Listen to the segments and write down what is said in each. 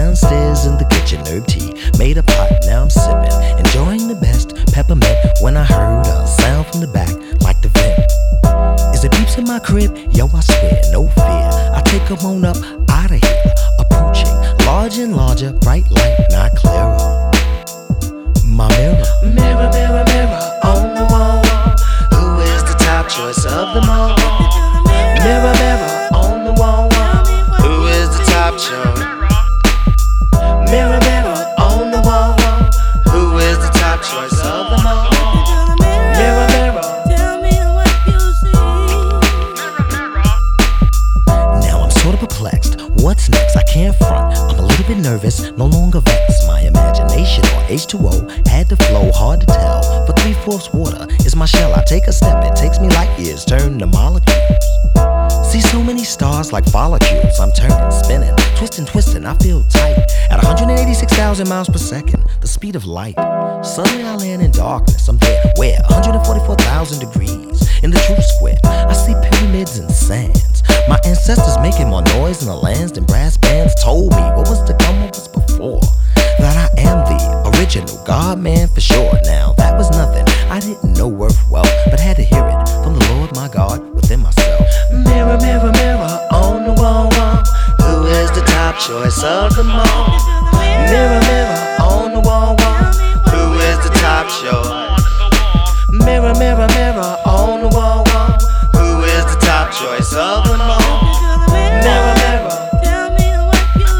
Downstairs in the kitchen, herb tea, made a pot, now I'm sipping, enjoying the best peppermint when I heard a sound from the back like the vent. Is it peeps in my crib? Yo, I swear, no fear, I take 'em on up out of here, approaching, large and larger, bright light, not clearer. My mirror. Mirror, mirror, mirror on the wall, who is the top choice of them all? Mirror, mirror on the wall, who is the top choice? Mirror, mirror on the wall, who is the top choice of them all? Mirror, mirror, tell me what you see. Now I'm sort of perplexed. What's next? I can't front. I'm a little bit nervous, no longer vexed. My imagination or H2O had to flow, hard to tell. But 3/4 water is my shell. I take a step, it takes me light years, turn to molecules. See so many stars like follicles. I'm turning, spinning, twisting, I feel tight. At 186,000 miles per second, the speed of light. Suddenly I land in darkness. I'm there, where? 144,000 degrees. In the truth square, I see pyramids and sands. My ancestors making more noise in the lands than brass bands told me what was to come, what was before. That I am the original God man for sure. Now that was nothing I didn't know worth well, but had to hear it from the Lord my God within myself. Mirror, mirror, mirror on the wall, who is the top choice of them all? Mirror, mirror on the wall, who is the top choice? Mirror, mirror, mirror on the wall, who is the top choice of them all? Mirror, mirror, tell me what you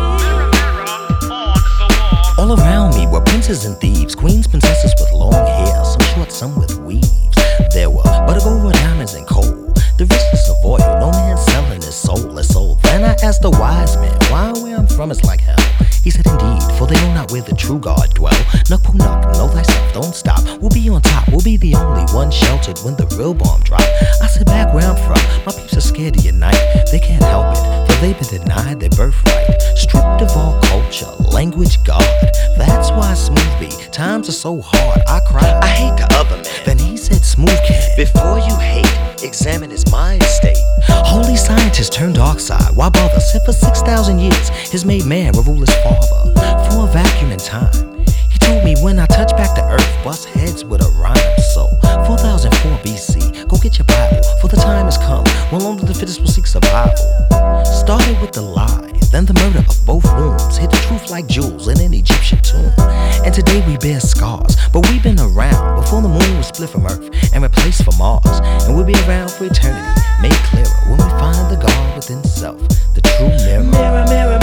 see. All around me were princes and thieves, queens, princesses with long hair, some short, some with weaves. There were but gold, diamonds, and coal. The richness of oil, no man selling his soul is sold. Then I asked the wise man, why where I'm from is like hell? He said, indeed, for they know not where the true God dwell. Nuck, know thyself, don't stop. We'll be on top, we'll be the only one sheltered when the real bomb drop. I said, back where I'm from, my peeps are scared to unite. They can't help it, for they've been denied their birthright. Stripped of all culture, language, God. That's why Smooth B, times are so hard. I cried, I hate the other man. Then he said, Smooth Kid, before you hate, examine his mind state. Holy scientist turned dark side. Why bother? Said for 6,000 years, his made man will rule his father. For a vacuum in time, he told me when I touch back to earth, bust heads with a rhyme. So 4004 BC, go get your Bible, for the time has come when only the fittest will seek survival. Started with the lie, then the murder of both wombs. Hid the truth like jewels in an Egyptian tomb. And today we bear scars, but we've been around before the moon was split from Earth and replaced for Mars. And we'll be around for eternity, made clearer when we find the God within self, the true mirror. Mirror, mirror.